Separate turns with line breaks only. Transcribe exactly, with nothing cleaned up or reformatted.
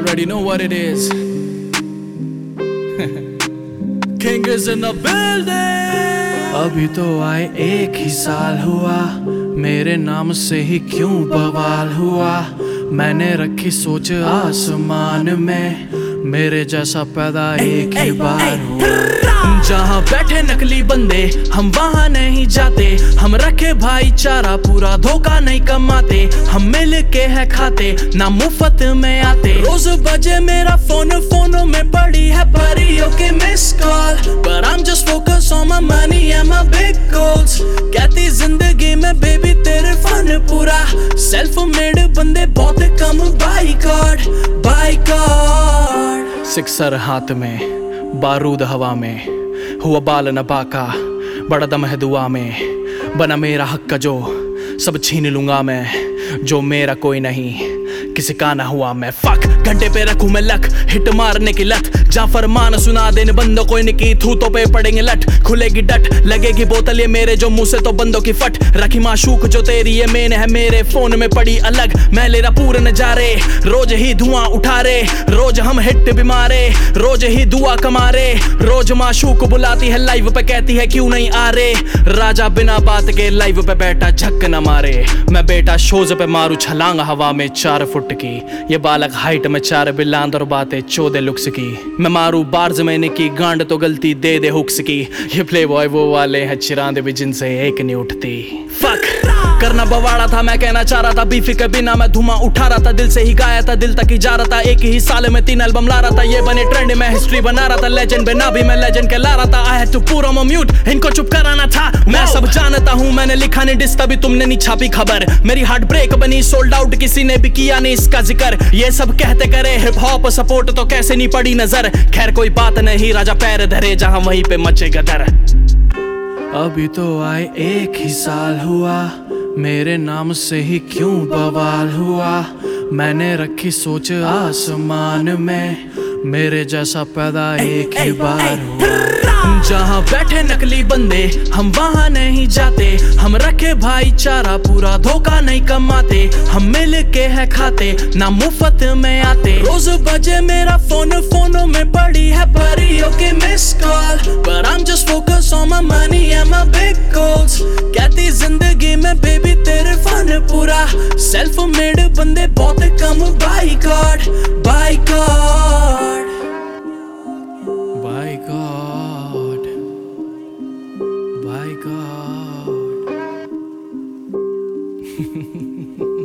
already know what it is. King is in the building.
अभी तो आए एक ही साल हुआ, मेरे नाम से ही क्यों बवाल हुआ। मैंने रखी सोच आसमान में, मेरे जैसा पैदा एक ही बार हुआ। जहाँ बैठे नकली बंदे हम वहाँ नहीं जाते, हम रखे भाईचारा पूरा धोखा नहीं कमाते। हम मिल के है खाते ना मुफ्त में आते। रोज बजे मेरा फोन फोनों में पड़ी है परियों के miss call, but I'm just focused on my money and my big goals। कहती जिंदगी में बेबी तेरे फन पूरा, सेल्फ मेड बंदे बहुत कम, by God by God. Sixer हाथ में, बारूद हवा में, हुआ बाल नबा का, बड़ा दम है दुआ में। बना मेरा हक का जो सब छीन लूंगा मैं, जो मेरा कोई नहीं किसी का ना हुआ मैं। फक घंटे पे रखूं मैं लक, हिट मारने की लत। जा फरमान सुना देने बंदों को इनकी थूतों पे पड़ेंगे लट। खुलेगी डट लगेगी बोतल ये मेरे जो मुंह से तो बंदों की फट। रखी माशूक जो तेरी ये मेन है मेरे फोन में पड़ी अलग। मैं ले रहा पूरे नजारे, रोज ही धुआं उठा रे, रोज हम हिट भी मारे, रोज ही दुआ कमा रे। रोज माशूक बुलाती है लाइव पे, कहती है क्यों नहीं आ रे। राजा बिना बात के लाइव पे बैठा झक न मारे। मैं बेटा शोज पे मारू छलांग हवा में चार फुट की, ये बालक हाइट में चार बिलांद और बातें चौदह लुक्स की। मैं मारू बार्ज मैंने की गांड तो गलती दे दे हुक्स की। ये प्ले बॉय वो वाले हैं चिरांदे भी जिनसे एक नहीं उठती। फक करना बवाड़ा था, मैं कहना चाह रहा था बीफी के बिना मैं धुआं उठा रहा था। दिल से ही गाया था, दिल तक ही जा रहा था। एक ही साल में तीन एल्बम ला रहा था, ये बने ट्रेंड में हिस्ट्री बना रहा था। लेजेंड बिना भी मैं लेजेंड के ला रहा था। आई हैड टू पूरा म्यूट, इनको चुप कराना था। मैं सब जानता हूँ, मैंने लिखा नहीं डिस तभी तुमने नहीं छापी खबर। मेरी हार्ट ब्रेक बनी सोल्ड आउट, किसी ने भी किया नहीं इसका जिक्र। ये सब कहते करे हिप हॉप सपोर्ट तो कैसे नहीं पड़ी नजर। खैर कोई बात नहीं, राजा पैर धरे जहां वहीं पे मचे गदर। अभी तो आए एक ही साल हुआ, मेरे नाम से ही क्यों बवाल हुआ। मैंने रखी सोच आसमान में, मेरे जैसा पैदा एक ही बार हुआ। जहाँ बैठे नकली बंदे हम वहाँ नहीं जाते, हम रखे भाईचारा पूरा धोखा नहीं कमाते। हम मिल के है खाते ना मुफ्त में आते। रोज बजे मेरा फोन फोनों में पड़ी है परियों के miss call, but I'm just focused on my money and my big goals। कहती जिंदगी में बेबी तेरे फन पूरा, सेल्फ मेड बंदे बहुत कम, by God by God by God by God.